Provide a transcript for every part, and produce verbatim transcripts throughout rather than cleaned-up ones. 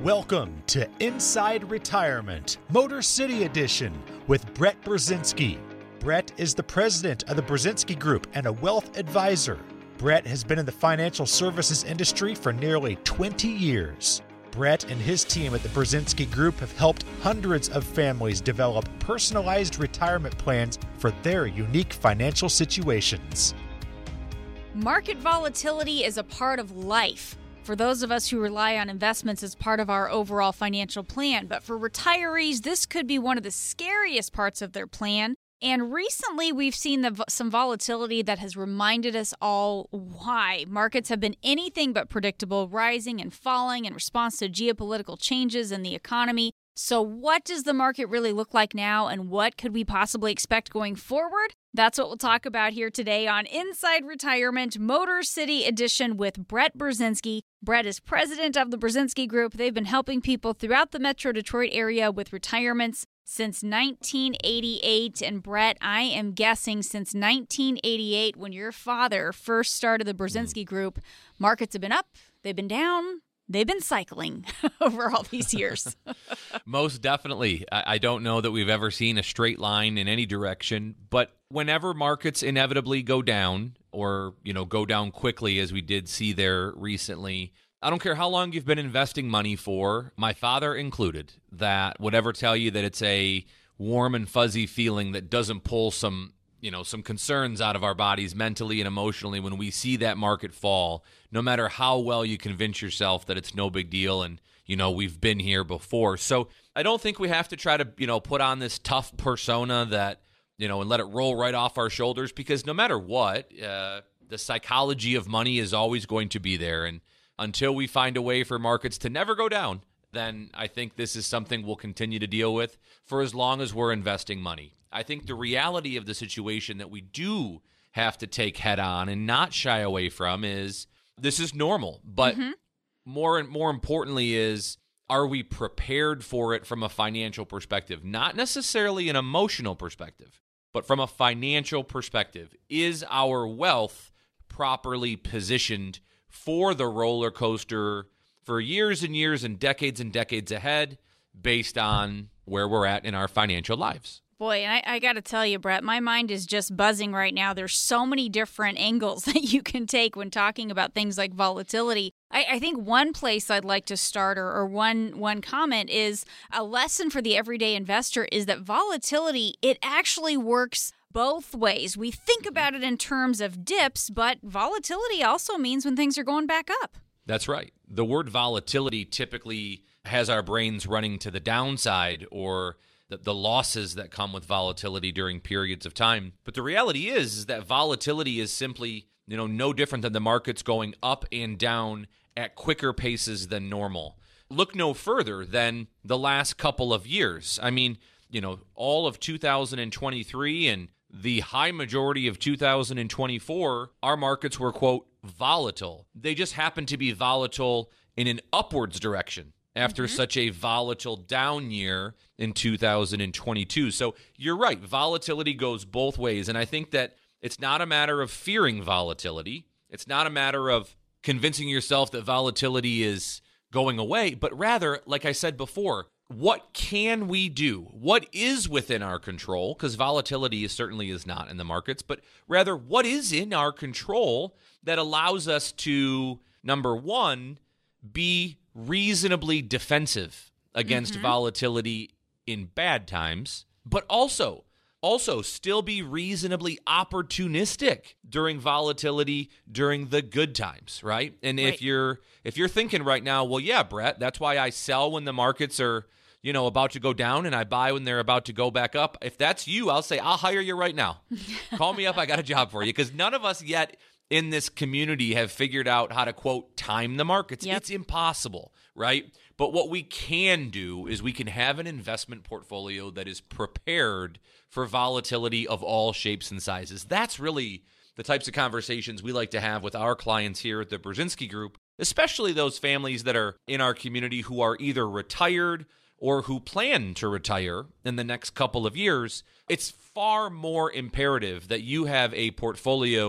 Welcome to Inside Retirement, Motor City Edition with Brett Brzezinski. Brett is the president of the Brzezinski Group and a wealth advisor. Brett has been in the financial services industry for nearly twenty years. Brett and his team at the Brzezinski Group have helped hundreds of families develop personalized retirement plans for their unique financial situations. Market volatility is a part of life for those of us who rely on investments as part of our overall financial plan. But for retirees, this could be one of the scariest parts of their plan. And recently, we've seen the, some volatility that has reminded us all why. Markets have been anything but predictable, rising and falling in response to geopolitical changes in the economy. So what does the market really look like now, and what could we possibly expect going forward? That's what we'll talk about here today on Inside Retirement, Motor City Edition with Brett Brzezinski. Brett is president of the Brzezinski Group. They've been helping people throughout the Metro Detroit area with retirements since nineteen eighty-eight. And Brett, I am guessing since nineteen eighty-eight, when your father first started the Brzezinski Group, markets have been up, they've been down, they've been cycling over all these years. Most definitely. I don't know that we've ever seen a straight line in any direction, but whenever markets inevitably go down, or, you know, go down quickly as we did see there recently, I don't care how long you've been investing money for, my father included, that would ever tell you that it's a warm and fuzzy feeling that doesn't pull some, you know, some concerns out of our bodies mentally and emotionally when we see that market fall, no matter how well you convince yourself that it's no big deal and, you know, we've been here before. So I don't think we have to try to, you know, put on this tough persona that, you know, and let it roll right off our shoulders, because no matter what, uh, the psychology of money is always going to be there. And until we find a way for markets to never go down, then I think this is something we'll continue to deal with for as long as we're investing money. I think the reality of the situation that we do have to take head on and not shy away from is this is normal. But mm-hmm. more and more importantly is, are we prepared for it from a financial perspective? Not necessarily an emotional perspective, but from a financial perspective. Is our wealth properly positioned for the roller coaster for years and years and decades and decades ahead based on where we're at in our financial lives? Boy, and I, I got to tell you, Brett, my mind is just buzzing right now. There's so many different angles that you can take when talking about things like volatility. I, I think one place I'd like to start, or, or one one comment, is a lesson for the everyday investor is that volatility, it actually works both ways. We think about it in terms of dips, but volatility also means when things are going back up. That's right. The word volatility typically has our brains running to the downside, or the, the losses that come with volatility during periods of time. But the reality is, is that volatility is simply, you know, no different than the markets going up and down at quicker paces than normal. Look no further than the last couple of years. I mean, you know, all of two thousand twenty-three and the high majority of two thousand twenty-four, our markets were, quote, volatile. They just happened to be volatile in an upwards direction after mm-hmm. such a volatile down year in two thousand twenty-two. So you're right, volatility goes both ways. And I think that it's not a matter of fearing volatility. It's not a matter of convincing yourself that volatility is going away, but rather, like I said before, what can we do? What is within our control? Because volatility is, certainly is not in the markets, but rather what is in our control that allows us to, number one, be reasonably defensive against mm-hmm. volatility in bad times, but also Also, still be reasonably opportunistic during volatility during the good times, right? And right. if you're if you're thinking right now, well, yeah, Brett, that's why I sell when the markets are, you know, about to go down, and I buy when they're about to go back up. If that's you, I'll say I'll hire you right now. Call me up. I got a job for you, because none of us yet in this community have figured out how to, quote, time the markets. Yep. It's impossible, right? But what we can do is we can have an investment portfolio that is prepared for volatility of all shapes and sizes. That's really the types of conversations we like to have with our clients here at the Brzezinski Group, especially those families that are in our community who are either retired or who plan to retire in the next couple of years. It's far more imperative that you have a portfolio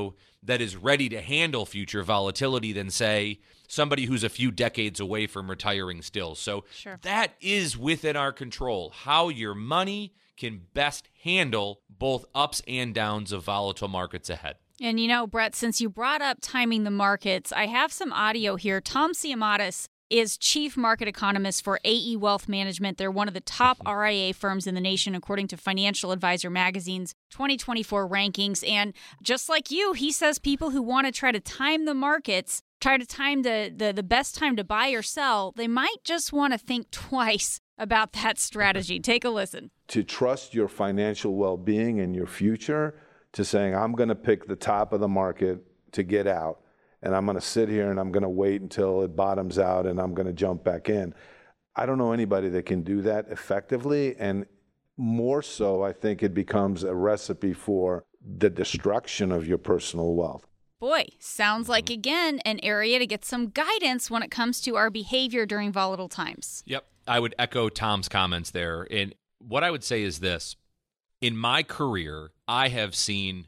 that is ready to handle future volatility than, say, somebody who's a few decades away from retiring still. So sure. That is within our control, how your money can best handle both ups and downs of volatile markets ahead. And you know, Brett, since you brought up timing the markets, I have some audio here. Tom Siamatis is chief market economist for A E Wealth Management. They're one of the top R I A firms in the nation, according to Financial Advisor Magazine's twenty twenty-four rankings. And just like you, he says people who want to try to time the markets, try to time the, the, the best time to buy or sell, they might just want to think twice about that strategy. Take a listen. To trust your financial well-being and your future, to saying, I'm going to pick the top of the market to get out, and I'm going to sit here and I'm going to wait until it bottoms out and I'm going to jump back in. I don't know anybody that can do that effectively, and more so, I think it becomes a recipe for the destruction of your personal wealth. Boy, sounds like, again, an area to get some guidance when it comes to our behavior during volatile times. Yep. I would echo Tom's comments there. And what I would say is this. In my career, I have seen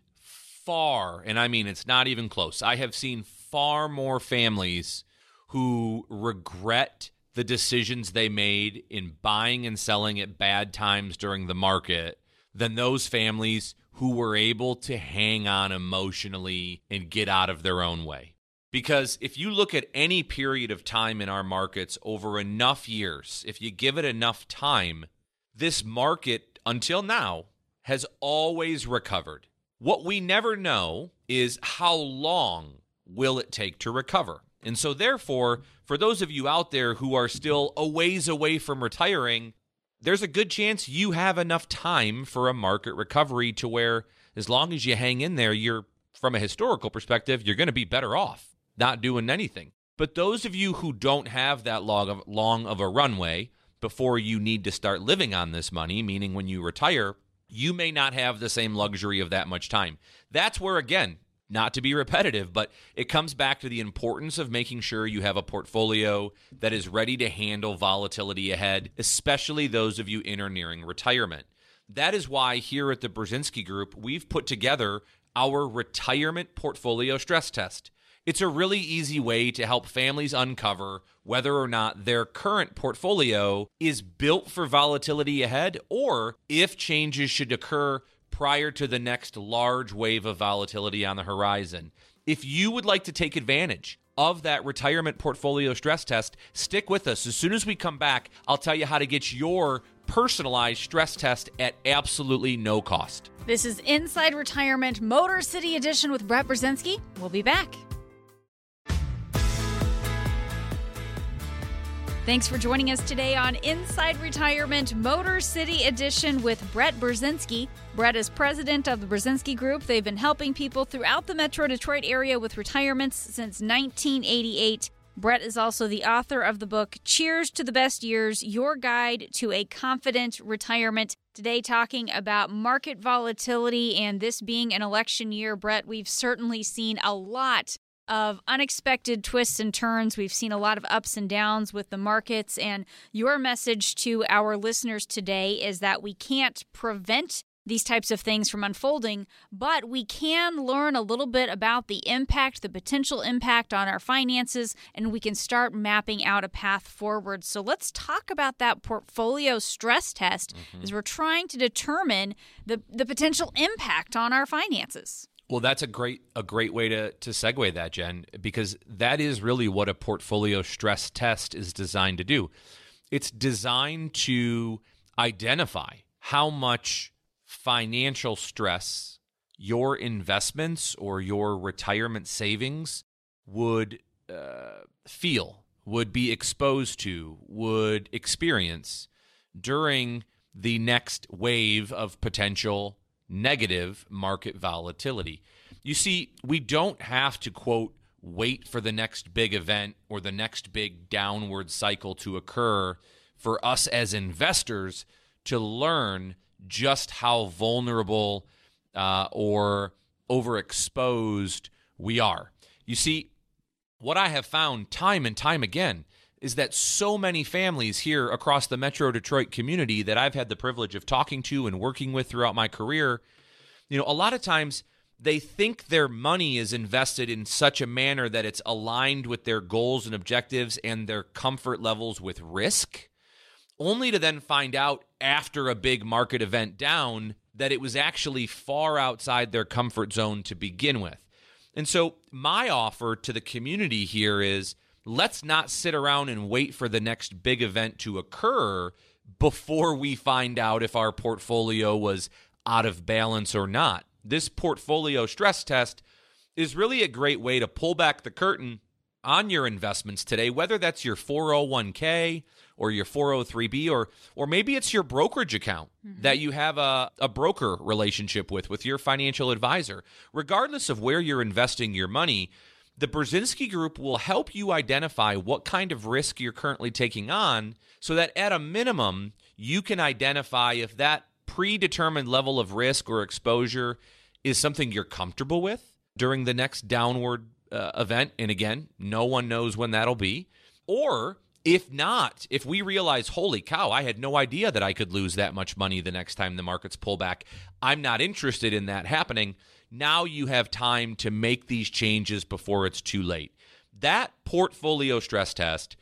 far, and I mean it's not even close, I have seen far more families who regret the decisions they made in buying and selling at bad times during the market than those families who were able to hang on emotionally and get out of their own way. Because if you look at any period of time in our markets over enough years, if you give it enough time, this market, until now, has always recovered. What we never know is how long will it take to recover. And so therefore, for those of you out there who are still a ways away from retiring, there's a good chance you have enough time for a market recovery to where as long as you hang in there, you're, from a historical perspective, you're going to be better off not doing anything. But those of you who don't have that long of, long of a runway before you need to start living on this money, meaning when you retire, you may not have the same luxury of that much time. That's where, again, not to be repetitive, but it comes back to the importance of making sure you have a portfolio that is ready to handle volatility ahead, especially those of you in or nearing retirement. That is why here at the Brzezinski Group, we've put together our retirement portfolio stress test. It's a really easy way to help families uncover whether or not their current portfolio is built for volatility ahead, or if changes should occur prior to the next large wave of volatility on the horizon. If you would like to take advantage of that retirement portfolio stress test, stick with us. As soon as we come back, I'll tell you how to get your personalized stress test at absolutely no cost. This is Inside Retirement Motor City Edition with Brett Brzezinski. We'll be back. Thanks for joining us today on Inside Retirement Motor City Edition with Brett Brzezinski. Brett is president of the Brzezinski Group. They've been helping people throughout the Metro Detroit area with retirements since nineteen eighty-eight. Brett is also the author of the book, Cheers to the Best Years, Your Guide to a Confident Retirement. Today talking about market volatility, and this being an election year, Brett, we've certainly seen a lot of unexpected twists and turns. We've seen a lot of ups and downs with the markets, and your message to our listeners today is that we can't prevent these types of things from unfolding, but we can learn a little bit about the impact, the potential impact on our finances, and we can start mapping out a path forward. So let's talk about that portfolio stress test mm-hmm. as we're trying to determine the, the potential impact on our finances. Well, that's a great a great way to, to segue that, Jen, because that is really what a portfolio stress test is designed to do. It's designed to identify how much financial stress your investments or your retirement savings would uh, feel, would be exposed to, would experience during the next wave of potential negative market volatility. You see, we don't have to, quote, wait for the next big event or the next big downward cycle to occur for us as investors to learn just how vulnerable uh, or overexposed we are. You see, what I have found time and time again is that so many families here across the Metro Detroit community that I've had the privilege of talking to and working with throughout my career, you know, a lot of times they think their money is invested in such a manner that it's aligned with their goals and objectives and their comfort levels with risk, only to then find out after a big market event down that it was actually far outside their comfort zone to begin with. And so my offer to the community here is, let's not sit around and wait for the next big event to occur before we find out if our portfolio was out of balance or not. This portfolio stress test is really a great way to pull back the curtain on your investments today, whether that's your four oh one k or your four oh three b, or or maybe it's your brokerage account mm-hmm. that you have a, a broker relationship with, with your financial advisor. Regardless of where you're investing your money, the Brzezinski Group will help you identify what kind of risk you're currently taking on so that at a minimum, you can identify if that predetermined level of risk or exposure is something you're comfortable with during the next downward uh, event. And again, no one knows when that'll be. Or if not, if we realize, holy cow, I had no idea that I could lose that much money the next time the markets pull back, I'm not interested in that happening. Now you have time to make these changes before it's too late. That portfolio stress test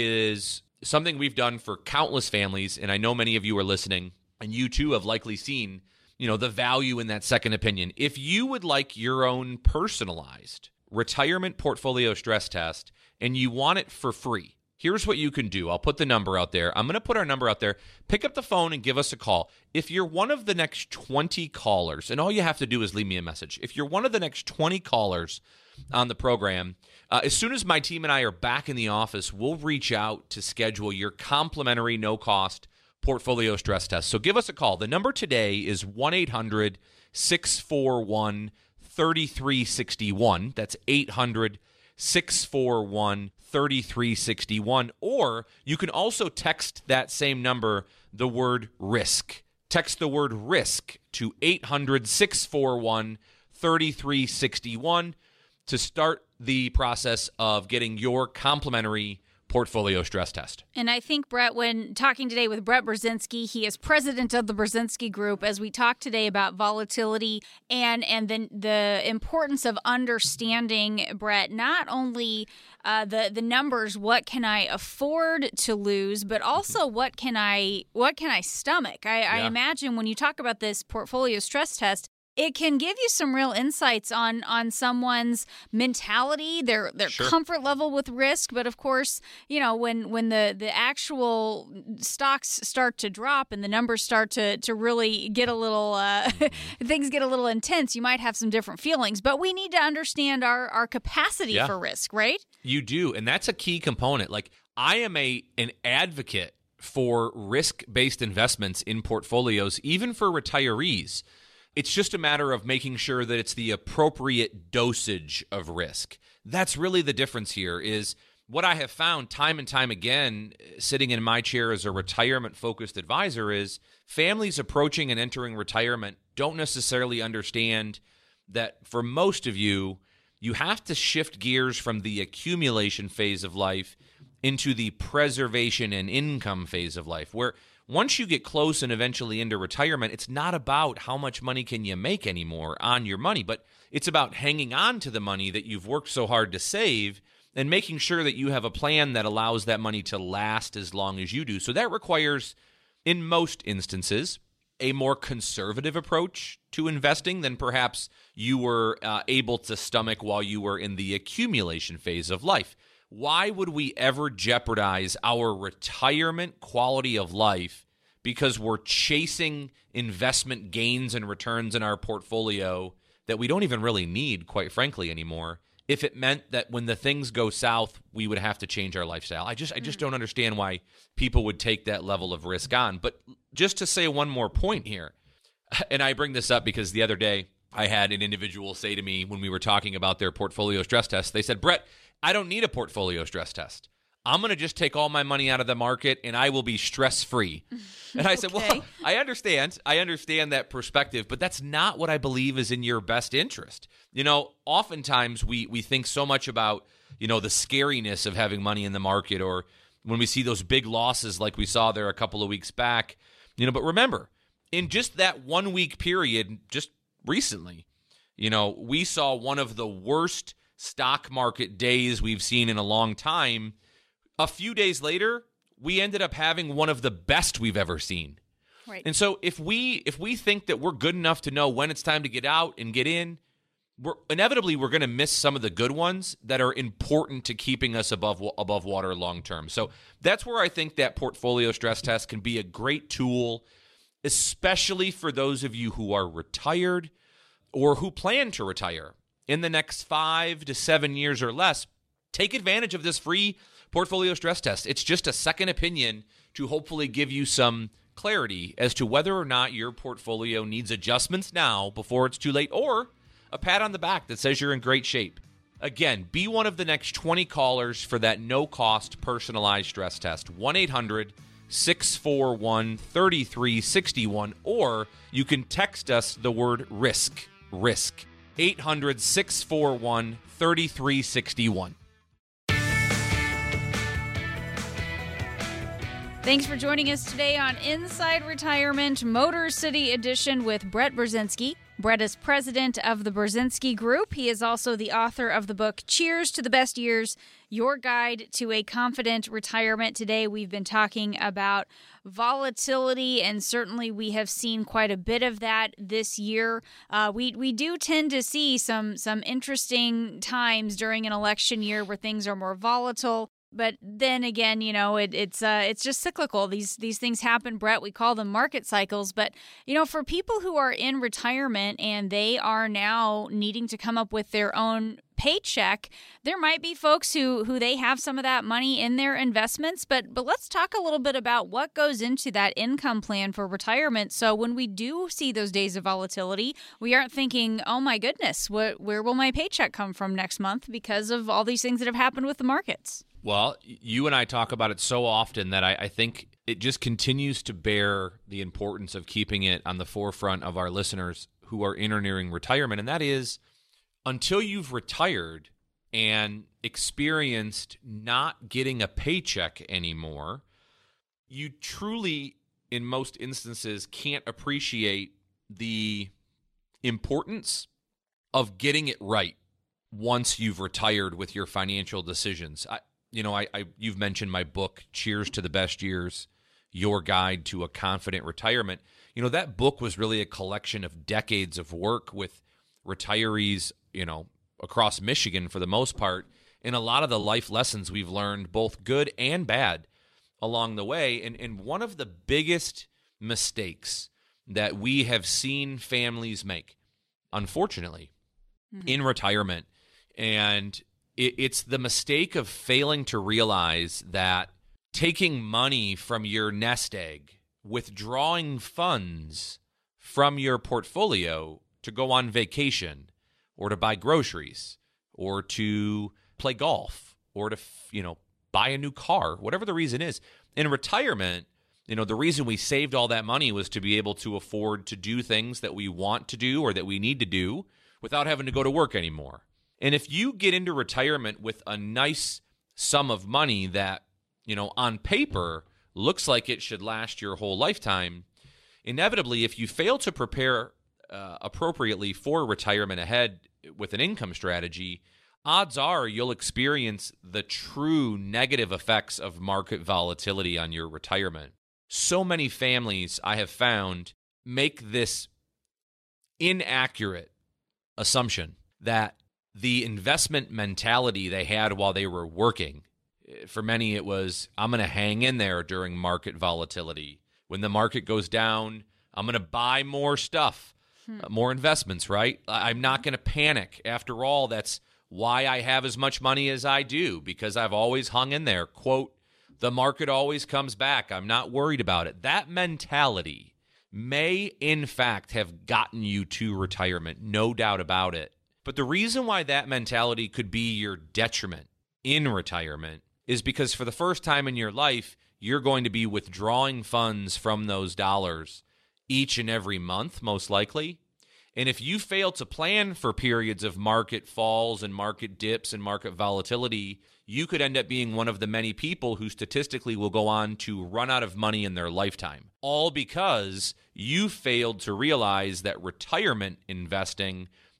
is something we've done for countless families, and I know many of you are listening, and you too have likely seen, you know, the value in that second opinion. If you would like your own personalized retirement portfolio stress test and you want it for free, here's what you can do. I'll put the number out there. I'm going to put our number out there. Pick up the phone and give us a call. If you're one of the next twenty callers, and all you have to do is leave me a message. If you're one of the next twenty callers on the program, uh, as soon as my team and I are back in the office, we'll reach out to schedule your complimentary no-cost portfolio stress test. So give us a call. The number today is one eight hundred six four one three three six one. That's eight hundred six four one three three six one. Or you can also text that same number, the word risk. Text the word risk to eight hundred six four one three three six one to start the process of getting your complimentary portfolio stress test. And I think, Brett, when talking today with Brett Brzezinski, he is president of the Brzezinski Group, as we talk today about volatility and and then the importance of understanding, Brett, not only uh, the the numbers, what can I afford to lose, but also what can I what can I stomach? I, yeah. I imagine when you talk about this portfolio stress test, it can give you some real insights on on someone's mentality, their their sure. comfort level with risk. But of course, you know, when when the, the actual stocks start to drop and the numbers start to to really get a little uh, things get a little intense, you might have some different feelings. But we need to understand our our capacity yeah. for risk, right? You do, and that's a key component. Like, I am a an advocate for risk-based investments in portfolios, even for retirees. It's just a matter of making sure that it's the appropriate dosage of risk. That's really the difference here. Is what I have found time and time again, sitting in my chair as a retirement-focused advisor, is families approaching and entering retirement don't necessarily understand that for most of you, you have to shift gears from the accumulation phase of life into the preservation and income phase of life, where once you get close and eventually into retirement, it's not about how much money can you make anymore on your money, but it's about hanging on to the money that you've worked so hard to save and making sure that you have a plan that allows that money to last as long as you do. So that requires, in most instances, a more conservative approach to investing than perhaps you were uh, able to stomach while you were in the accumulation phase of life. Why would we ever jeopardize our retirement quality of life because we're chasing investment gains and returns in our portfolio that we don't even really need, quite frankly, anymore, if it meant that when the things go south, we would have to change our lifestyle? I just I just don't understand why people would take that level of risk on. But just to say one more point here, and I bring this up because the other day I had an individual say to me when we were talking about their portfolio stress test, they said, Brett, I don't need a portfolio stress test. I'm going to just take all my money out of the market and I will be stress-free. And I said, okay. well, I understand. I understand that perspective, but that's not what I believe is in your best interest. You know, oftentimes we we think so much about, you know, the scariness of having money in the market, or when we see those big losses like we saw there a couple of weeks back. You know, but remember, in just that one week period, just recently, You know, we saw one of the worst stock market days we've seen in a long time. A few days later, we ended up having one of the best we've ever seen. Right. And so if we if we think that we're good enough to know when it's time to get out and get in, we're inevitably we're going to miss some of the good ones that are important to keeping us above above water long term. So that's where I think that portfolio stress test can be a great tool, especially for those of you who are retired or who plan to retire in the next five to seven years or less. Take advantage of this free portfolio stress test. It's just a second opinion to hopefully give you some clarity as to whether or not your portfolio needs adjustments now before it's too late, or a pat on the back that says you're in great shape. Again, be one of the next twenty callers for that no-cost personalized stress test. one eight hundred six four one three three six one, or you can text us the word RISK, RISK, eight hundred six four one three three six one. Thanks for joining us today on Inside Retirement Motor City Edition with Brett Brzezinski. Brett is president of the Brzezinski Group. He is also the author of the book Cheers to the Best Years, Your Guide to a Confident Retirement. Today we've been talking about volatility, and certainly we have seen quite a bit of that this year. Uh, we we do tend to see some some interesting times during an election year where things are more volatile. But then again, you know, it, it's uh, it's just cyclical. These these things happen, Brett. We call them market cycles. But, you know, for people who are in retirement and they are now needing to come up with their own paycheck, there might be folks who, who they have some of that money in their investments. But but let's talk a little bit about what goes into that income plan for retirement. So when we do see those days of volatility, we aren't thinking, oh, my goodness, what, where will my paycheck come from next month because of all these things that have happened with the markets? Well, you and I talk about it so often that I, I think it just continues to bear the importance of keeping it on the forefront of our listeners who are in or nearing retirement. And that is, until you've retired and experienced not getting a paycheck anymore, you truly, in most instances, can't appreciate the importance of getting it right once you've retired with your financial decisions. I, You know, I, I you've mentioned my book, Cheers to the Best Years, Your Guide to a Confident Retirement. You know, that book was really a collection of decades of work with retirees, you know, across Michigan for the most part, and a lot of the life lessons we've learned, both good and bad, along the way. And, and one of the biggest mistakes that we have seen families make, unfortunately, mm-hmm. in retirement, and it's the mistake of failing to realize that taking money from your nest egg, withdrawing funds from your portfolio to go on vacation or to buy groceries or to play golf or to, you know, buy a new car, whatever the reason is. In retirement, you know, the reason we saved all that money was to be able to afford to do things that we want to do or that we need to do without having to go to work anymore. And if you get into retirement with a nice sum of money that, you know, on paper looks like it should last your whole lifetime, inevitably, if you fail to prepare uh, appropriately for retirement ahead with an income strategy, odds are you'll experience the true negative effects of market volatility on your retirement. So many families, I have found, make this inaccurate assumption that the investment mentality they had while they were working, for many it was, I'm going to hang in there during market volatility. When the market goes down, I'm going to buy more stuff, hmm. uh, more investments, right? I'm not going to panic. After all, that's why I have as much money as I do, because I've always hung in there. Quote, the market always comes back. I'm not worried about it. That mentality may, in fact, have gotten you to retirement, no doubt about it. But the reason why that mentality could be your detriment in retirement is because for the first time in your life, you're going to be withdrawing funds from those dollars each and every month, most likely. And if you fail to plan for periods of market falls and market dips and market volatility, you could end up being one of the many people who statistically will go on to run out of money in their lifetime, all because you failed to realize that retirement investing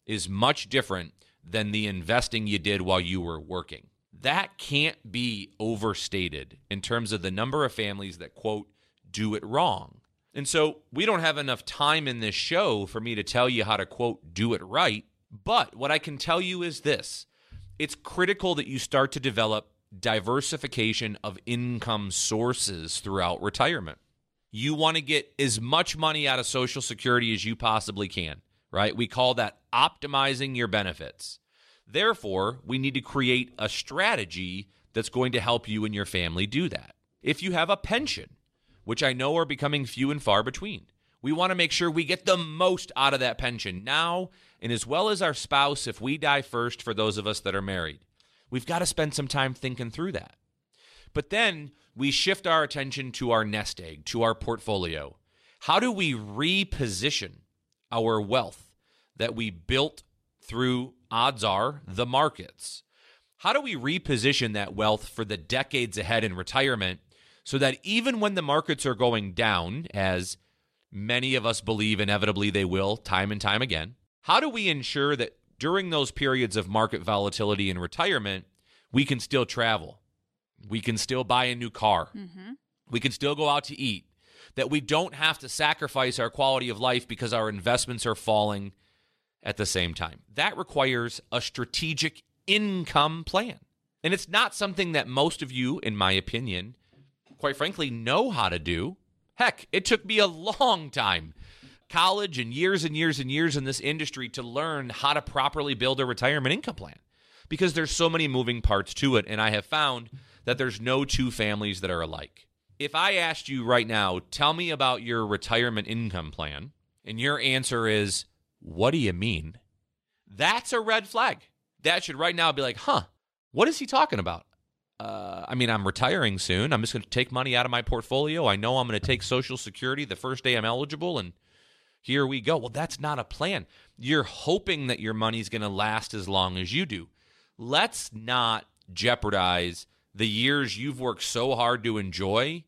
is much different than the investing you did while you were working. That can't be overstated in terms of the number of families that, quote, do it wrong. And so we don't have enough time in this show for me to tell you how to, quote, do it right. But what I can tell you is this. It's critical that you start to develop diversification of income sources throughout retirement. You want to get as much money out of Social Security as you possibly can, right? We call that optimizing your benefits. Therefore, we need to create a strategy that's going to help you and your family do that. If you have a pension, which I know are becoming few and far between, we want to make sure we get the most out of that pension now, and as well as our spouse if we die first for those of us that are married. We've got to spend some time thinking through that. But then we shift our attention to our nest egg, to our portfolio. How do we reposition our wealth that we built through, odds are, the markets? How do we reposition that wealth for the decades ahead in retirement so that even when the markets are going down, as many of us believe inevitably they will time and time again, how do we ensure that during those periods of market volatility in retirement, we can still travel? We can still buy a new car. Mm-hmm. We can still go out to eat. That we don't have to sacrifice our quality of life because our investments are falling at the same time. That requires a strategic income plan. And it's not something that most of you, in my opinion, quite frankly, know how to do. Heck, it took me a long time, college and years and years and years in this industry to learn how to properly build a retirement income plan because there's so many moving parts to it. And I have found that there's no two families that are alike. If I asked you right now, tell me about your retirement income plan, and your answer is, what do you mean? That's a red flag. That should right now be like, huh, what is he talking about? Uh, I mean, I'm retiring soon. I'm just going to take money out of my portfolio. I know I'm going to take Social Security the first day I'm eligible, and here we go. Well, that's not a plan. You're hoping that your money's going to last as long as you do. Let's not jeopardize the years you've worked so hard to enjoy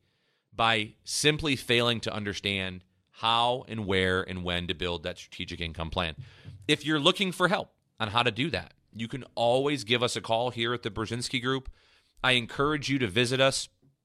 by simply failing to understand how and where and when to build that strategic income plan. If you're looking for help on how to do that, you can always give us a call here at the Brzezinski Group. I encourage you to visit us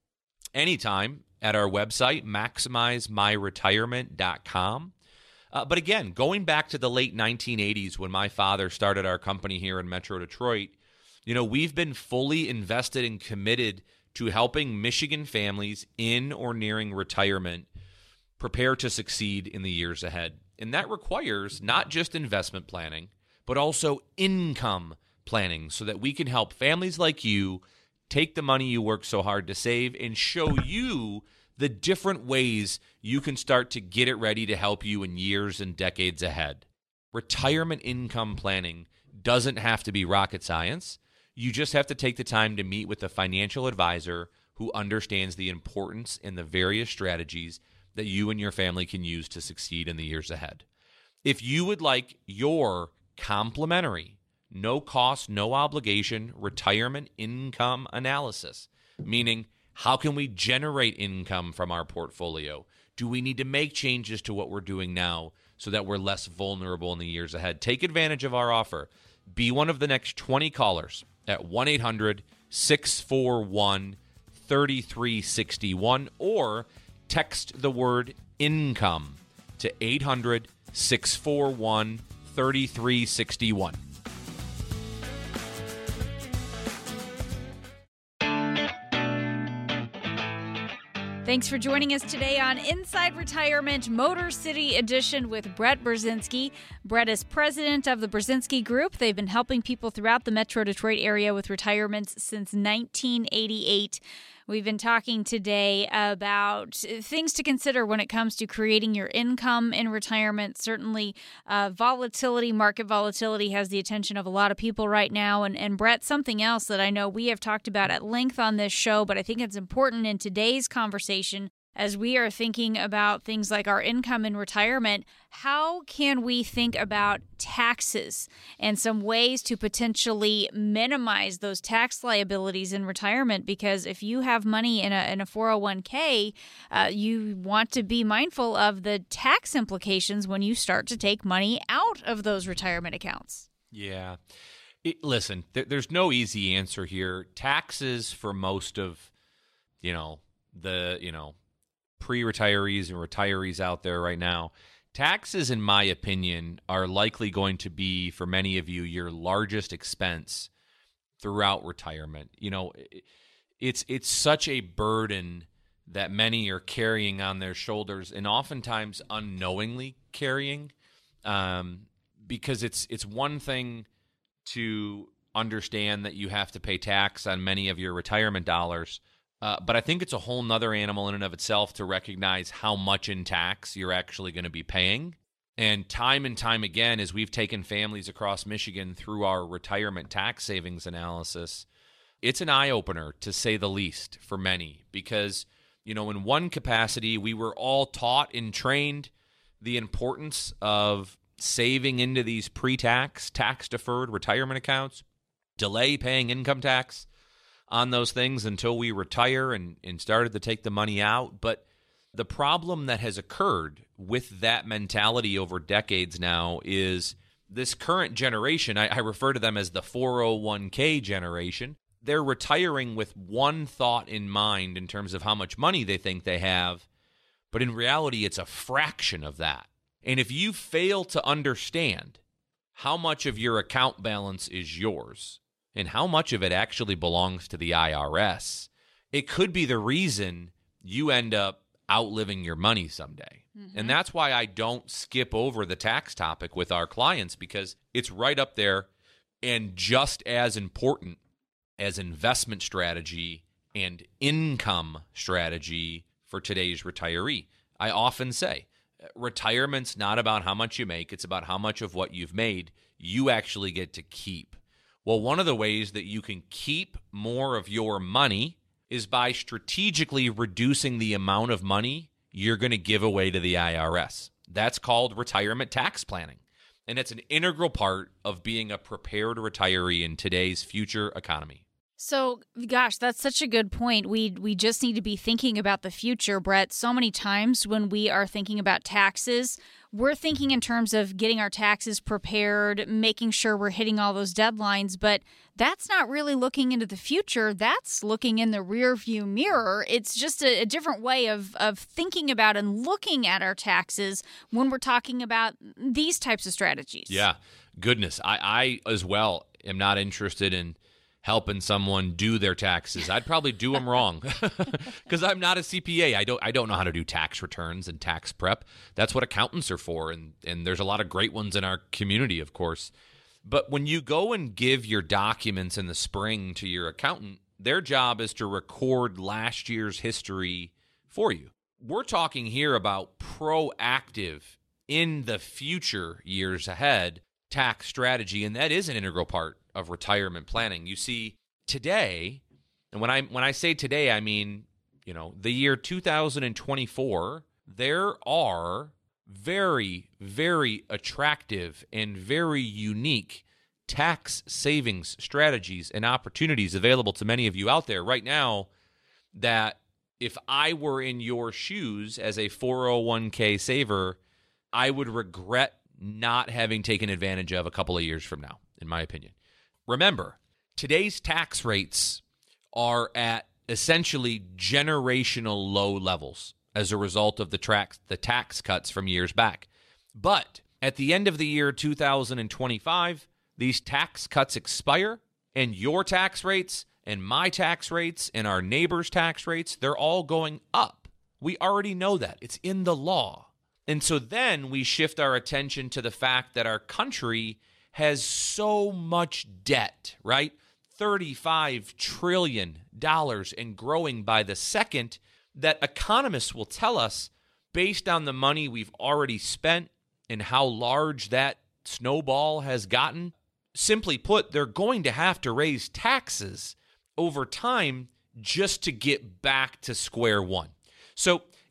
anytime at our website, maximize my retirement dot com. Uh, but again, going back to the late nineteen eighties when my father started our company here in Metro Detroit, you know, we've been fully invested and committed to helping Michigan families in or nearing retirement prepare to succeed in the years ahead. And that requires not just investment planning, but also income planning so that we can help families like you take the money you work so hard to save and show you the different ways you can start to get it ready to help you in years and decades ahead. Retirement income planning doesn't have to be rocket science. You just have to take the time to meet with a financial advisor who understands the importance and the various strategies that you and your family can use to succeed in the years ahead. If you would like your complimentary, no cost, no obligation retirement income analysis, meaning how can we generate income from our portfolio? Do we need to make changes to what we're doing now so that we're less vulnerable in the years ahead? Take advantage of our offer. Be one of the next twenty callers at one eight hundred six four one three three six one or text the word income to eight hundred six four one three three six one. Thanks for joining us today on Inside Retirement Motor City Edition with Brett Brzezinski. Brett is president of the Brzezinski Group. They've been helping people throughout the Metro Detroit area with retirements since nineteen eighty-eight. We've been talking today about things to consider when it comes to creating your income in retirement. Certainly, uh, volatility, market volatility has the attention of a lot of people right now. And, and Brett, something else that I know we have talked about at length on this show, but I think it's important in today's conversation as we are thinking about things like our income in retirement, how can we think about taxes and some ways to potentially minimize those tax liabilities in retirement? Because if you have money in a in a four oh one k, uh, you want to be mindful of the tax implications when you start to take money out of those retirement accounts. Yeah. It, listen, there, there's no easy answer here. Taxes for most of, you know, the, you know, pre-retirees and retirees out there right now, taxes, in my opinion, are likely going to be, for many of you, your largest expense throughout retirement. You know, it's it's such a burden that many are carrying on their shoulders, and oftentimes unknowingly carrying, um, because it's it's one thing to understand that you have to pay tax on many of your retirement dollars. Uh, but I think it's a whole nother animal in and of itself to recognize how much in tax you're actually going to be paying. And time and time again, as we've taken families across Michigan through our retirement tax savings analysis, it's an eye-opener, to say the least, for many. Because, you know, in one capacity, we were all taught and trained the importance of saving into these pre-tax, tax-deferred retirement accounts, delay paying income tax on those things until we retire and, and started to take the money out. But the problem that has occurred with that mentality over decades now is this current generation, I, I refer to them as the four oh one k generation. They're retiring with one thought in mind in terms of how much money they think they have, but in reality, it's a fraction of that. And if you fail to understand how much of your account balance is yours, and how much of it actually belongs to the I R S, it could be the reason you end up outliving your money someday. Mm-hmm. And that's why I don't skip over the tax topic with our clients, because it's right up there and just as important as investment strategy and income strategy for today's retiree. I often say, retirement's not about how much you make, it's about how much of what you've made you actually get to keep. Well, one of the ways that you can keep more of your money is by strategically reducing the amount of money you're going to give away to the I R S. That's called retirement tax planning, and it's an integral part of being a prepared retiree in today's future economy. So, gosh, that's such a good point. We we just need to be thinking about the future, Brett. So many times when we are thinking about taxes, we're thinking in terms of getting our taxes prepared, making sure we're hitting all those deadlines, but that's not really looking into the future. That's looking in the rearview mirror. It's just a, a different way of, of thinking about and looking at our taxes when we're talking about these types of strategies. Yeah, goodness. I, I as well am not interested in helping someone do their taxes. I'd probably do them wrong because I'm not a C P A. I don't I don't know how to do tax returns and tax prep. That's what accountants are for, and and there's a lot of great ones in our community, of course. But when you go and give your documents in the spring to your accountant, their job is to record last year's history for you. We're talking here about proactive, in the future years ahead, tax strategy, and that is an integral part of retirement planning. You see, today, and when I when I say today, I mean, you know, the year two thousand twenty-four, there are very, very attractive and very unique tax savings strategies and opportunities available to many of you out there right now that if I were in your shoes as a four oh one k saver, I would regret not having taken advantage of a couple of years from now, in my opinion. Remember, today's tax rates are at essentially generational low levels as a result of the, tra- the tax cuts from years back. But at the end of the year two thousand twenty-five, these tax cuts expire, and your tax rates and my tax rates and our neighbors' tax rates, they're all going up. We already know that. It's in the law. And so then we shift our attention to the fact that our country has so much debt, right? thirty-five trillion dollars and growing by the second, that economists will tell us, based on the money we've already spent and how large that snowball has gotten, simply put, they're going to have to raise taxes over time just to get back to square one. So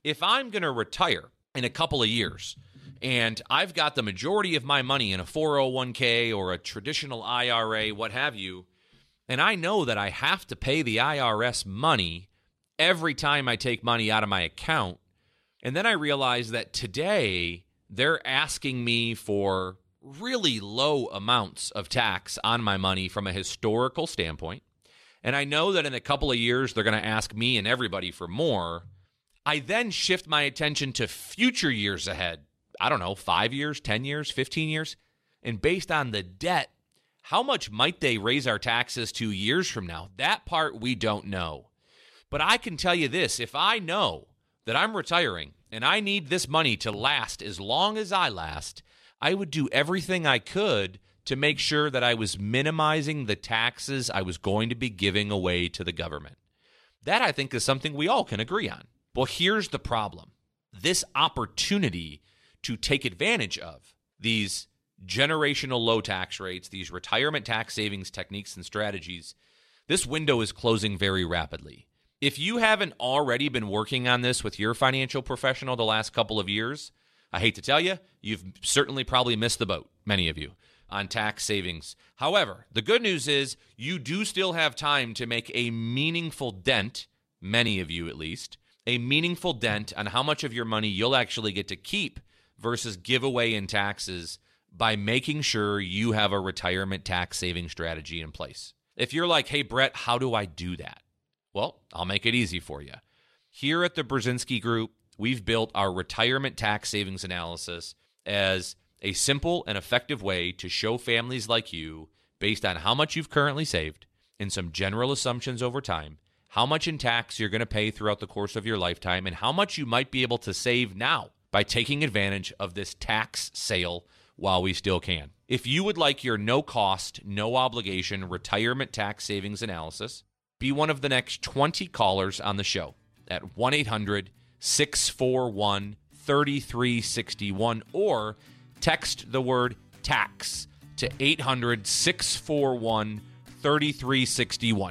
if I'm going to retire in a couple of years and I've got the majority of my money in a four oh one k or a traditional I R A, what have you, and I know that I have to pay the I R S money every time I take money out of my account, and then I realize that today they're asking me for really low amounts of tax on my money from a historical standpoint, and I know that in a couple of years they're going to ask me and everybody for more, I then shift my attention to future years ahead. I don't know, five years, ten years, fifteen years, and based on the debt, how much might they raise our taxes two years from now? That part we don't know. But I can tell you this, if I know that I'm retiring and I need this money to last as long as I last, I would do everything I could to make sure that I was minimizing the taxes I was going to be giving away to the government. That, I think, is something we all can agree on. Well, here's the problem. This opportunity to take advantage of these generational low tax rates, these retirement tax savings techniques and strategies, this window is closing very rapidly. If you haven't already been working on this with your financial professional the last couple of years, I hate to tell you, you've certainly probably missed the boat, many of you, on tax savings. However, the good news is you do still have time to make a meaningful dent, many of you at least, a meaningful dent on how much of your money you'll actually get to keep versus give away in taxes by making sure you have a retirement tax saving strategy in place. If you're like, hey, Brett, how do I do that? Well, I'll make it easy for you. Here at the Brzezinski Group, we've built our retirement tax savings analysis as a simple and effective way to show families like you, based on how much you've currently saved and some general assumptions over time, how much in tax you're going to pay throughout the course of your lifetime, and how much you might be able to save now by taking advantage of this tax sale while we still can. If you would like your no-cost, no-obligation retirement tax savings analysis, be one of the next twenty callers on the show at one eight hundred six four one three three six one or text the word tax to eight hundred six four one three three six one.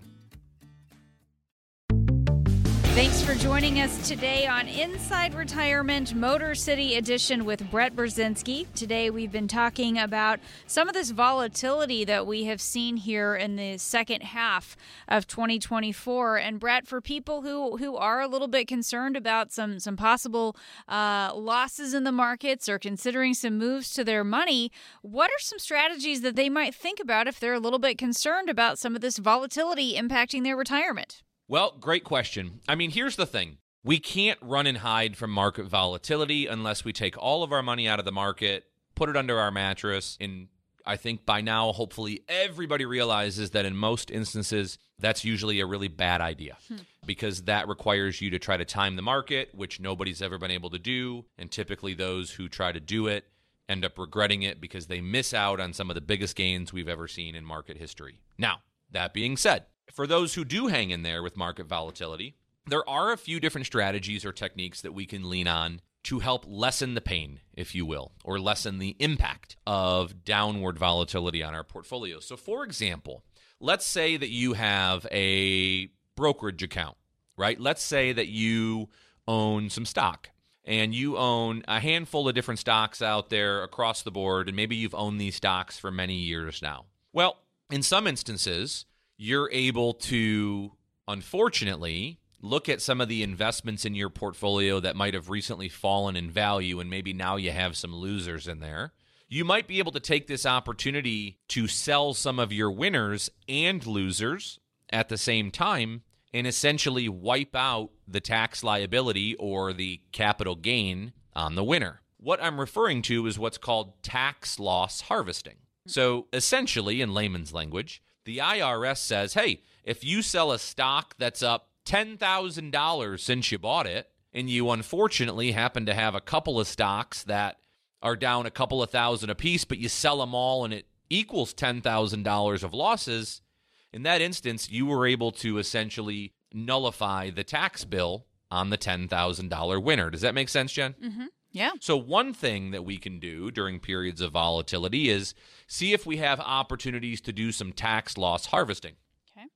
Thanks for joining us today on Inside Retirement Motor City Edition with Brett Brzezinski. Today we've been talking about some of this volatility that we have seen here in the second half of twenty twenty-four. And Brett, for people who, who are a little bit concerned about some, some possible uh, losses in the markets or considering some moves to their money, what are some strategies that they might think about if they're a little bit concerned about some of this volatility impacting their retirement? Well, great question. I mean, here's the thing. We can't run and hide from market volatility unless we take all of our money out of the market, put it under our mattress, and I think by now, hopefully, everybody realizes that in most instances, that's usually a really bad idea hmm. because that requires you to try to time the market, which nobody's ever been able to do, and typically those who try to do it end up regretting it because they miss out on some of the biggest gains we've ever seen in market history. Now, that being said, for those who do hang in there with market volatility, there are a few different strategies or techniques that we can lean on to help lessen the pain, if you will, or lessen the impact of downward volatility on our portfolio. So, for example, let's say that you have a brokerage account, right? Let's say that you own some stock and you own a handful of different stocks out there across the board, and maybe you've owned these stocks for many years now. Well, in some instances, you're able to, unfortunately, look at some of the investments in your portfolio that might have recently fallen in value, and maybe now you have some losers in there. You might be able to take this opportunity to sell some of your winners and losers at the same time and essentially wipe out the tax liability or the capital gain on the winner. What I'm referring to is what's called tax loss harvesting. So essentially, in layman's language, the I R S says, hey, if you sell a stock that's up ten thousand dollars since you bought it, and you unfortunately happen to have a couple of stocks that are down a couple of thousand apiece, but you sell them all and it equals ten thousand dollars of losses, in that instance, you were able to essentially nullify the tax bill on the ten thousand dollars winner. Does that make sense, Jen? Mm-hmm. Yeah. So one thing that we can do during periods of volatility is see if we have opportunities to do some tax loss harvesting. Okay.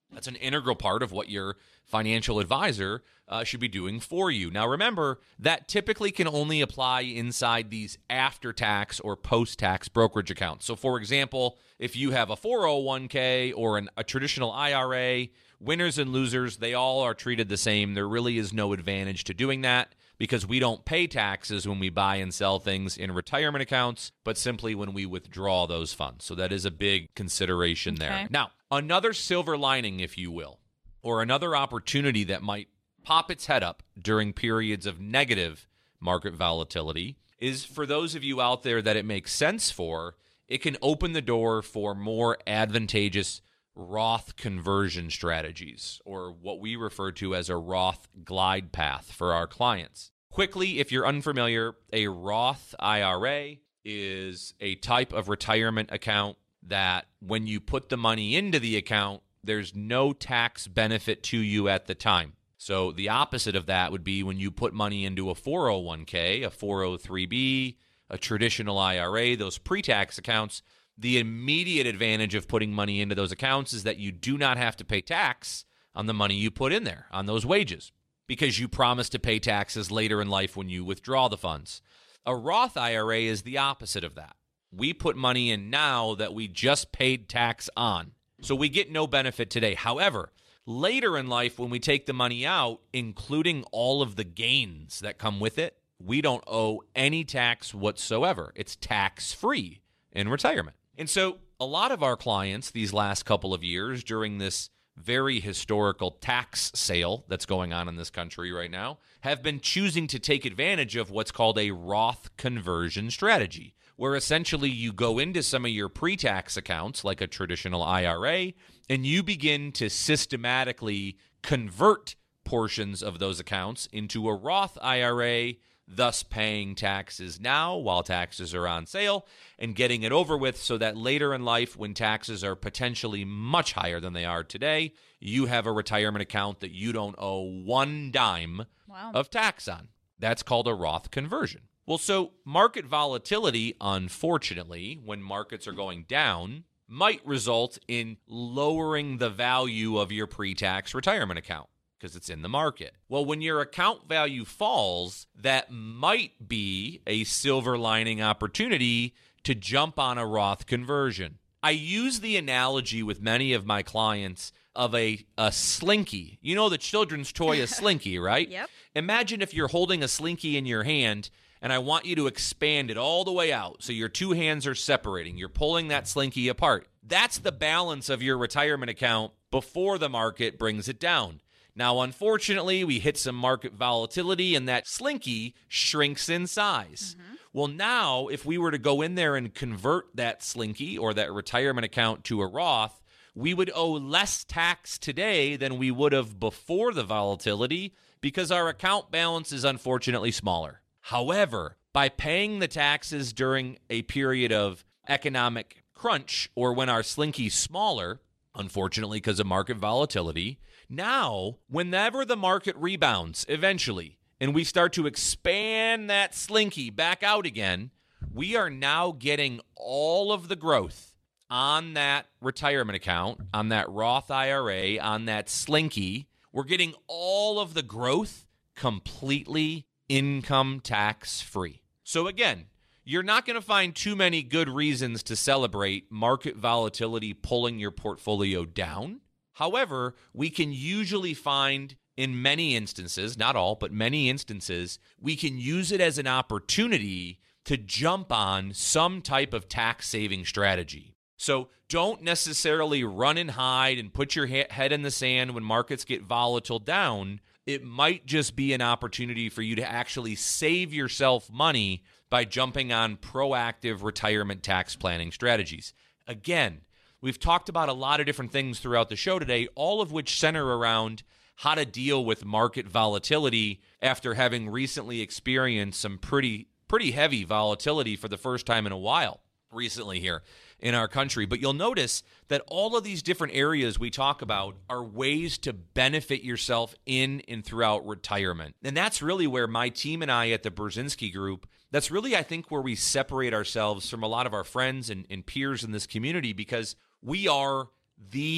That's an integral part of what your financial advisor uh, should be doing for you. Now, remember, that typically can only apply inside these after-tax or post-tax brokerage accounts. So, for example, if you have a four oh one k or an, a traditional I R A, winners and losers, they all are treated the same. There really is no advantage to doing that because we don't pay taxes when we buy and sell things in retirement accounts, but simply when we withdraw those funds. So that is a big consideration Okay. there. Now, another silver lining, if you will, or another opportunity that might pop its head up during periods of negative market volatility is for those of you out there that it makes sense for, it can open the door for more advantageous Roth conversion strategies, or what we refer to as a Roth glide path for our clients. Quickly, if you're unfamiliar, a Roth I R A is a type of retirement account that when you put the money into the account, there's no tax benefit to you at the time. So the opposite of that would be when you put money into a four oh one k, a four oh three b, a traditional I R A, those pre-tax accounts. The immediate advantage of putting money into those accounts is that you do not have to pay tax on the money you put in there, on those wages, because you promise to pay taxes later in life when you withdraw the funds. A Roth I R A is the opposite of that. We put money in now that we just paid tax on. So we get no benefit today. However, later in life when we take the money out, including all of the gains that come with it, we don't owe any tax whatsoever. It's tax-free in retirement. And so a lot of our clients these last couple of years during this very historical tax sale that's going on in this country right now have been choosing to take advantage of what's called a Roth conversion strategy, where essentially you go into some of your pre-tax accounts like a traditional I R A and you begin to systematically convert portions of those accounts into a Roth I R A, thus paying taxes now while taxes are on sale and getting it over with so that later in life when taxes are potentially much higher than they are today, you have a retirement account that you don't owe one dime Wow. of tax on. That's called a Roth conversion. Well, so market volatility, unfortunately, when markets are going down, might result in lowering the value of your pre-tax retirement account, because it's in the market. Well, when your account value falls, that might be a silver lining opportunity to jump on a Roth conversion. I use the analogy with many of my clients of a, a Slinky. You know the children's toy, a Slinky, right? Yep. Imagine if you're holding a Slinky in your hand and I want you to expand it all the way out so your two hands are separating. You're pulling that Slinky apart. That's the balance of your retirement account before the market brings it down. Now, unfortunately, we hit some market volatility and that Slinky shrinks in size. Mm-hmm. Well, now, if we were to go in there and convert that Slinky or that retirement account to a Roth, we would owe less tax today than we would have before the volatility because our account balance is unfortunately smaller. However, by paying the taxes during a period of economic crunch or when our Slinky's smaller, unfortunately because of market volatility, now, whenever the market rebounds eventually and we start to expand that Slinky back out again, we are now getting all of the growth on that retirement account, on that Roth I R A, on that Slinky. We're getting all of the growth completely income tax free. So again, you're not going to find too many good reasons to celebrate market volatility pulling your portfolio down. However, we can usually find in many instances, not all, but many instances, we can use it as an opportunity to jump on some type of tax-saving strategy. So don't necessarily run and hide and put your head in the sand when markets get volatile down. It might just be an opportunity for you to actually save yourself money by jumping on proactive retirement tax planning strategies. Again, we've talked about a lot of different things throughout the show today, all of which center around how to deal with market volatility after having recently experienced some pretty pretty heavy volatility for the first time in a while recently here in our country. But you'll notice that all of these different areas we talk about are ways to benefit yourself in and throughout retirement. And that's really where my team and I at the Brzezinski Group, that's really, I think, where we separate ourselves from a lot of our friends and, and peers in this community, because we are the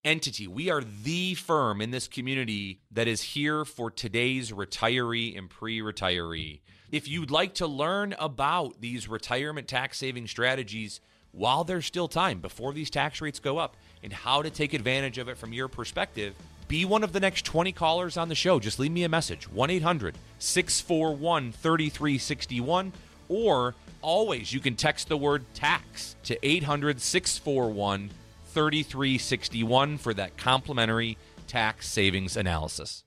entity. We are the firm in this community that is here for today's retiree and pre-retiree. If you'd like to learn about these retirement tax saving strategies while there's still time before these tax rates go up and how to take advantage of it from your perspective, be one of the next twenty callers on the show. Just leave me a message, one eight hundred six four one three three six one, or always you can text the word tax to eight hundred six four one three three six one for that complimentary tax savings analysis.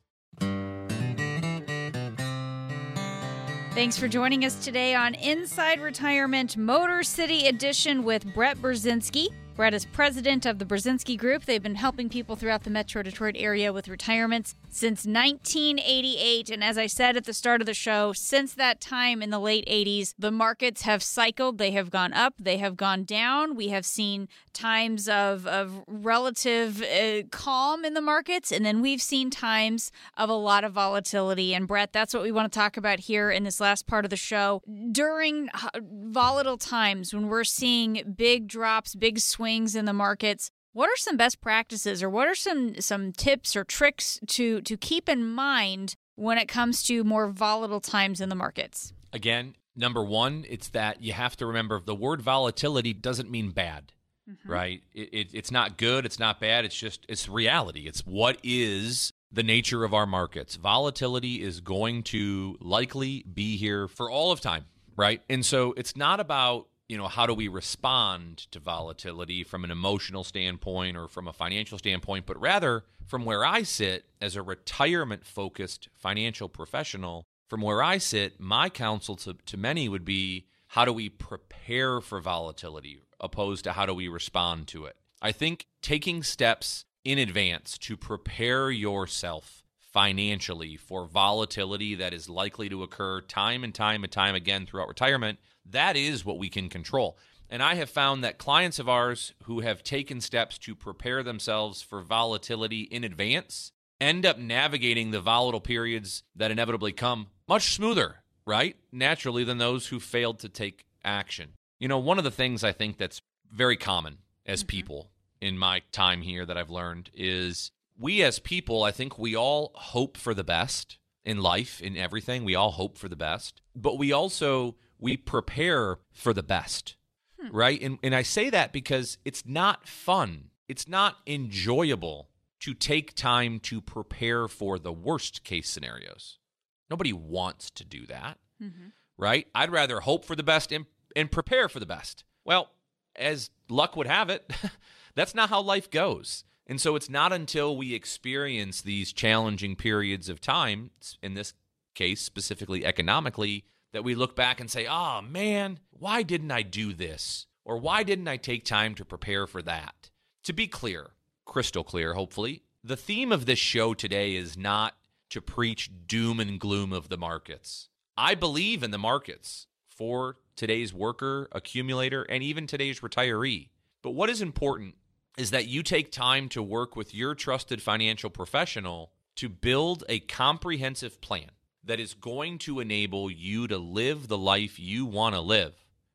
Thanks for joining us today on Inside Retirement Motor City Edition with Brett Brzezinski. Brett is president of the Brzezinski Group. They've been helping people throughout the Metro Detroit area with retirements since nineteen eighty-eight. And as I said at the start of the show, since that time in the late eighties, the markets have cycled. They have gone up. They have gone down. We have seen times of, of relative uh, calm in the markets, and then we've seen times of a lot of volatility. And Brett, that's what we want to talk about here in this last part of the show. During volatile times, when we're seeing big drops, big swings, in the markets, what are some best practices or what are some some tips or tricks to to keep in mind when it comes to more volatile times in the markets? Again, number one, it's that you have to remember the word volatility doesn't mean bad, mm-hmm. right? It, it, it's not good. It's not bad. It's just it's reality. It's what is the nature of our markets. Volatility is going to likely be here for all of time, right? And so it's not about you know, how do we respond to volatility from an emotional standpoint or from a financial standpoint, but rather from where I sit as a retirement-focused financial professional, from where I sit, my counsel to, to many would be, how do we prepare for volatility opposed to how do we respond to it? I think taking steps in advance to prepare yourself financially for volatility that is likely to occur time and time and time again throughout retirement, that is what we can control. And I have found that clients of ours who have taken steps to prepare themselves for volatility in advance end up navigating the volatile periods that inevitably come much smoother, right? Naturally, than those who failed to take action. You know, one of the things I think that's very common as mm-hmm. people in my time here that I've learned is we as people, I think we all hope for the best in life, in everything. We all hope for the best, but we also we prepare for the best, hmm. right? And and I say that because it's not fun. It's not enjoyable to take time to prepare for the worst case scenarios. Nobody wants to do that, mm-hmm. right? I'd rather hope for the best and, and prepare for the best. Well, as luck would have it, that's not how life goes. And so it's not until we experience these challenging periods of time, in this case, specifically economically, that we look back and say, oh, man, why didn't I do this? Or why didn't I take time to prepare for that? To be clear, crystal clear, hopefully, the theme of this show today is not to preach doom and gloom of the markets. I believe in the markets for today's worker, accumulator, and even today's retiree. But what is important is that you take time to work with your trusted financial professional to build a comprehensive plan that is going to enable you to live the life you want to live,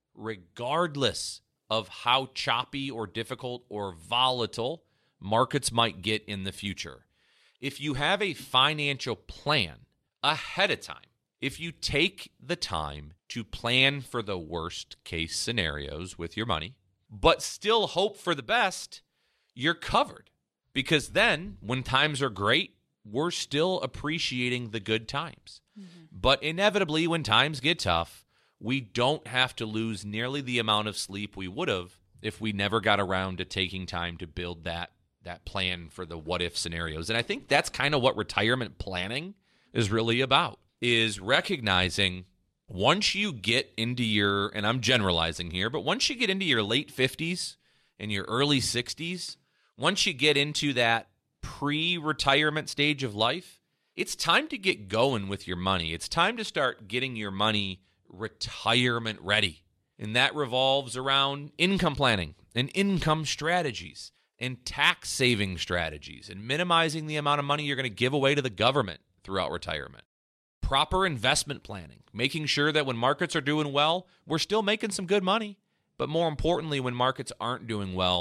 regardless of how choppy or difficult or volatile markets might get in the future. If you have a financial plan ahead of time, if you take the time to plan for the worst case scenarios with your money, but still hope for the best, you're covered. Because then, when times are great, we're still appreciating the good times. Mm-hmm. But inevitably, when times get tough, we don't have to lose nearly the amount of sleep we would have if we never got around to taking time to build that that plan for the what-if scenarios. And I think that's kind of what retirement planning is really about, is recognizing once you get into your, and I'm generalizing here, but once you get into your late fifties and your early sixties, once you get into that pre-retirement stage of life, it's time to get going with your money. It's time to start getting your money retirement ready. And that revolves around income planning and income strategies and tax saving strategies and minimizing the amount of money you're going to give away to the government throughout retirement. Proper investment planning, making sure that when markets are doing well, we're still making some good money. But more importantly, when markets aren't doing well,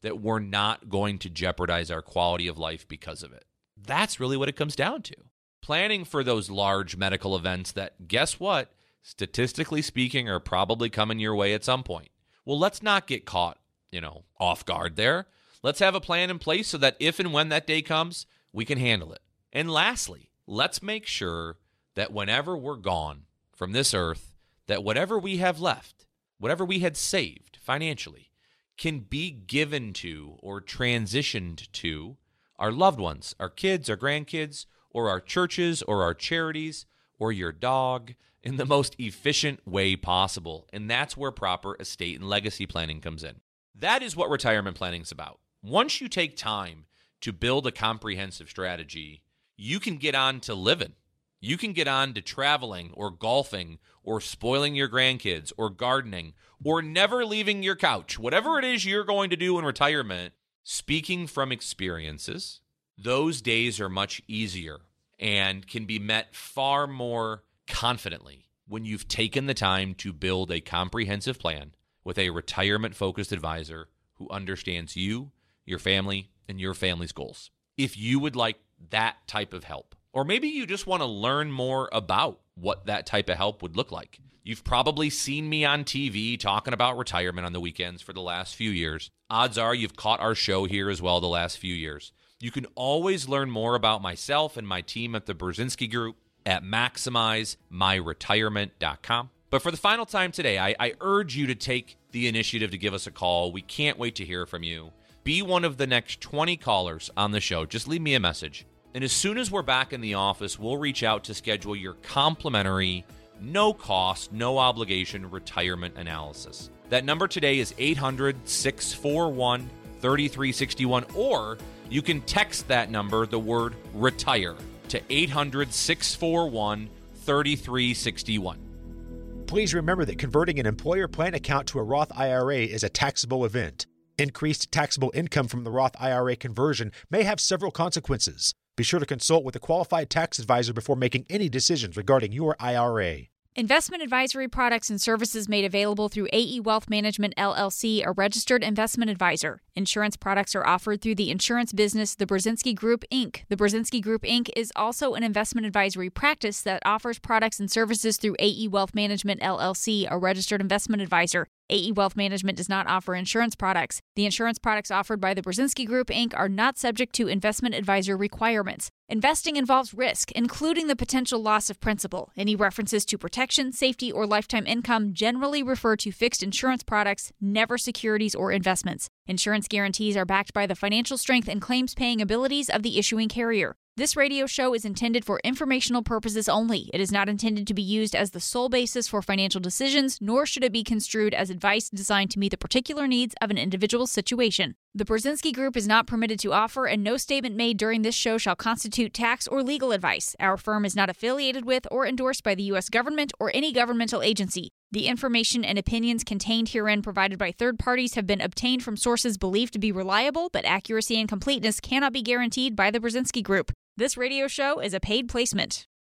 that we're not going to jeopardize our quality of life because of it. That's really what it comes down to. Planning for those large medical events that, guess what, statistically speaking, are probably coming your way at some point. Well, let's not get caught, you know, off guard there. Let's have a plan in place so that if and when that day comes, we can handle it. And lastly, let's make sure that whenever we're gone from this earth, that whatever we have left, whatever we had saved financially, can be given to or transitioned to our loved ones, our kids, our grandkids, or our churches, or our charities, or your dog, in the most efficient way possible. And that's where proper estate and legacy planning comes in. That is what retirement planning is about. Once you take time to build a comprehensive strategy, you can get on to living. You can get on to traveling or golfing or spoiling your grandkids or gardening or never leaving your couch. Whatever it is you're going to do in retirement, speaking from experiences, those days are much easier and can be met far more confidently when you've taken the time to build a comprehensive plan with a retirement-focused advisor who understands you, your family, and your family's goals. If you would like that type of help, or maybe you just want to learn more about what that type of help would look like. You've probably seen me on T V talking about retirement on the weekends for the last few years. Odds are you've caught our show here as well the last few years. You can always learn more about myself and my team at the Brzezinski Group at maximize my retirement dot com. But for the final time today, I, I urge you to take the initiative to give us a call. We can't wait to hear from you. Be one of the next twenty callers on the show. Just leave me a message. And as soon as we're back in the office, we'll reach out to schedule your complimentary, no cost, no obligation retirement analysis. That number today is eight hundred, six four one, three three six one, or you can text that number, the word retire, to eight hundred, six four one, three three six one. Please remember that converting an employer plan account to a Roth I R A is a taxable event. Increased taxable income from the Roth I R A conversion may have several consequences. Be sure to consult with a qualified tax advisor before making any decisions regarding your I R A. Investment advisory products and services made available through A E Wealth Management, L L C, a registered investment advisor. Insurance products are offered through the insurance business, the Brzezinski Group, Incorporated. The Brzezinski Group, Incorporated is also an investment advisory practice that offers products and services through A E Wealth Management, L L C, a registered investment advisor. A E Wealth Management does not offer insurance products. The insurance products offered by the Brzezinski Group, Incorporated are not subject to investment advisor requirements. Investing involves risk, including the potential loss of principal. Any references to protection, safety, or lifetime income generally refer to fixed insurance products, never securities or investments. Insurance guarantees are backed by the financial strength and claims-paying abilities of the issuing carrier. This radio show is intended for informational purposes only. It is not intended to be used as the sole basis for financial decisions, nor should it be construed as advice designed to meet the particular needs of an individual situation. The Brzezinski Group is not permitted to offer, and no statement made during this show shall constitute tax or legal advice. Our firm is not affiliated with or endorsed by the U S government or any governmental agency. The information and opinions contained herein provided by third parties have been obtained from sources believed to be reliable, but accuracy and completeness cannot be guaranteed by the Brzezinski Group. This radio show is a paid placement.